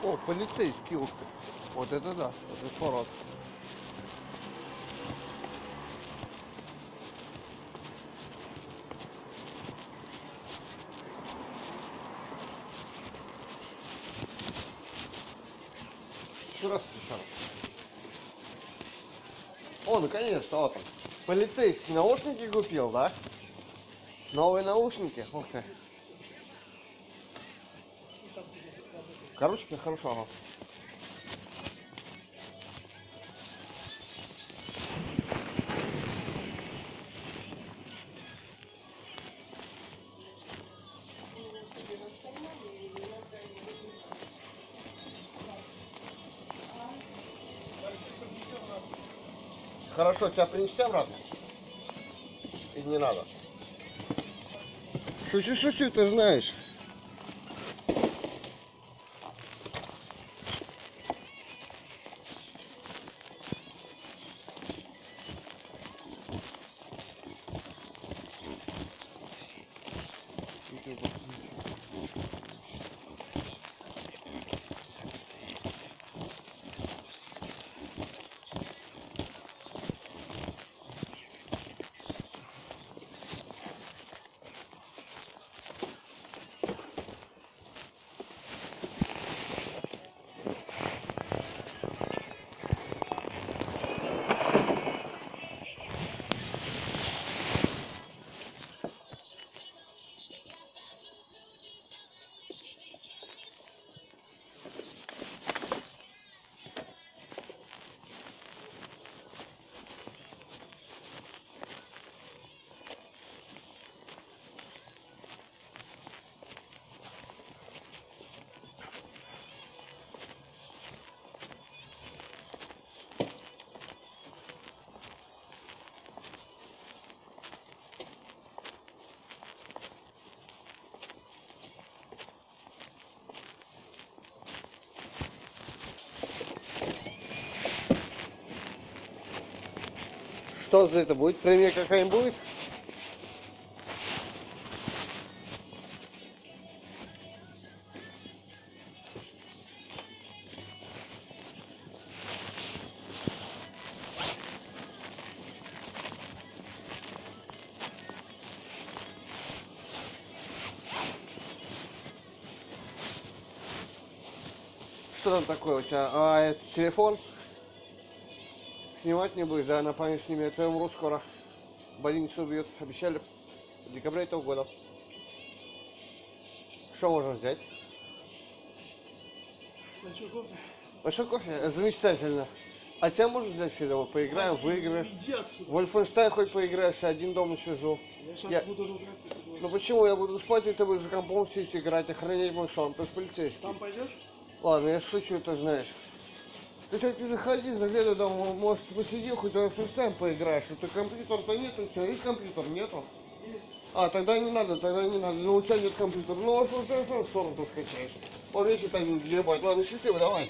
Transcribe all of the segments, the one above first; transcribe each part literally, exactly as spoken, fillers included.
О, полицейский, ух ты. Вот это да, вот это поворот. Здравствуйте, Шар. О, наконец-то, вот он. Полицейский наушники купил, да? Новые наушники? Ух ты. Короче, хорошо, ага. Хорошо, тебя принести обратно? Или не надо? Шучу, шучу, ты знаешь. Что за это будет? Премия какая-нибудь будет? Что там такое у тебя? А, это телефон? Снимать не будешь, да, на память сними. Это я умру скоро. Больницу убьют, обещали. В декабре этого года. Что можно взять? Большой кофе. Большой кофе? Замечательно. А тебя можно взять сюда? Мы поиграем в игры. Иди отсюда. Вольфенштайн хоть поиграешь, один дома сижу. Я сейчас Я... буду ругаться. Ну почему? Я буду спать, и ты будешь за компом сидеть, играть, охранять мой сон. Ты же полицейский. Там пойдешь? Ладно, я шучу, ты знаешь. Ты что, ты заходи, заглядывай дома, может, посиди, хоть Вольфенштайн поиграешь. А то компьютера-то нету, у тебя есть компьютер? Нету? Есть. А, тогда не надо, тогда не надо. Ну, у тебя нет компьютера. Ну, Вольфенштайн сам в сторону ты скачаешь. Он вещи так не гребать. Ладно, счастливо, давай.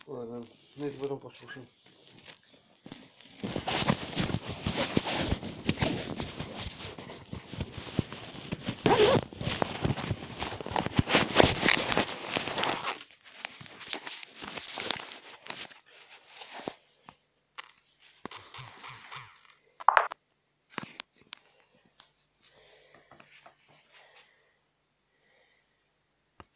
Ладно, давайте потом послушаем.